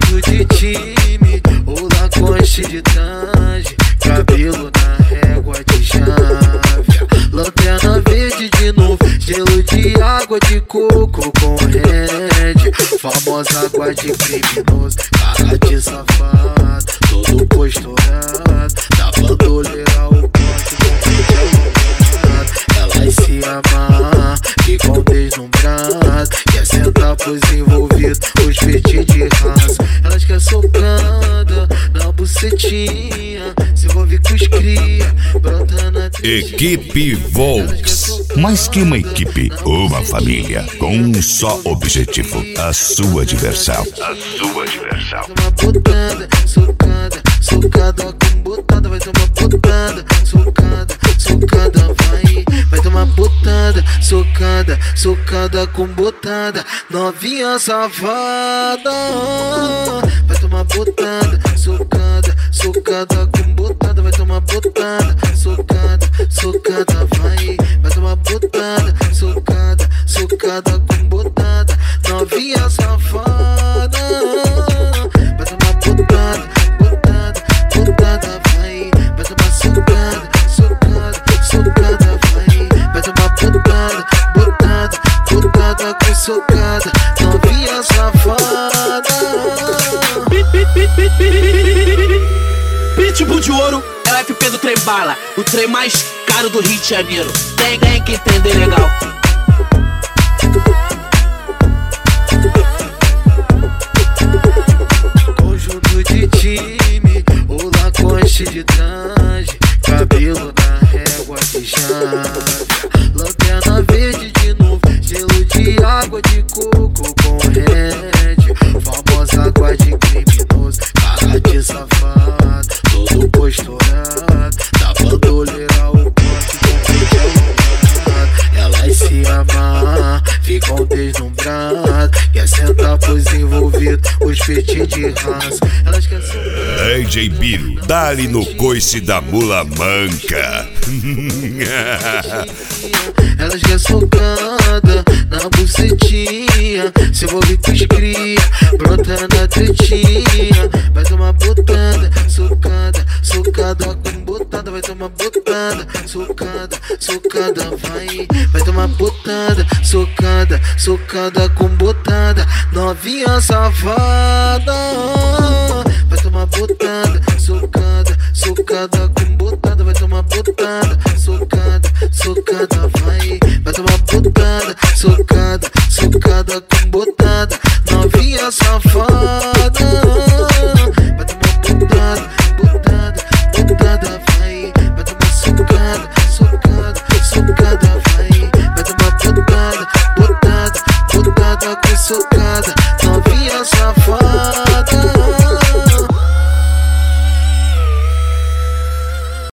Conjunto de time, ou Lacoste de tange, cabelo na régua de chave, lanterna verde de novo, gelo de água de coco com red, famosa água de criminoso, cara de safado, todo posturado, da bandoleira o ponto elas se amar, ficam deslumbradas, quer sentar pros envolvidos, os peitinhos de raça. Elas querem socada na bucetinha, se envolve com os cria, brota na tristinha. Equipe Volks. Mais que uma equipe, uma família, com um só objetivo: a sua diversão. A sua diversão. Uma botada, socada, socada com botada, vai tomar botada, socada, socada, vai tomar botada, socada, socada com botada, novinha safada, vai tomar botada, socada, socada com botada, vai tomar botada, socada, socada, vai tomar botada, socada, socada com botada, novinha safada, vai tomar botada, botada, botada, vai tomar socada, socada, socada, vai tomar botada, botada, botada com socada, novinha safada. Pitbull de ouro é o FP do trem bala, o trem mais caro do Rio de Janeiro. Tem que entender legal. Conjunto de time, ou Lacoste de tange, cabelo na régua de chave, lanterna verde de novo, gelo de água de coco com red, famosa água de criminoso, cara de safado, todo posturado, da bandoleira o ponto elas se amar, ficam deslumbradas, quer sentar pros envolvidos, os peitinhos de raça. Elas querem ser DJ Biro, dá-lhe no coice da mula manca. elas querem socada na bucetinha, se envolve com os cria, brota na tretinha, vai tomar botada, socada, socada com botada, vai tomar botada, socada, socada, vai tomar botada, socada, socada com botada, novinha safada, vai tomar botada, socada, socada com botada, vai tomar botada, socada, socada, vai tomar botada, socada, socada com botada, novinha safada.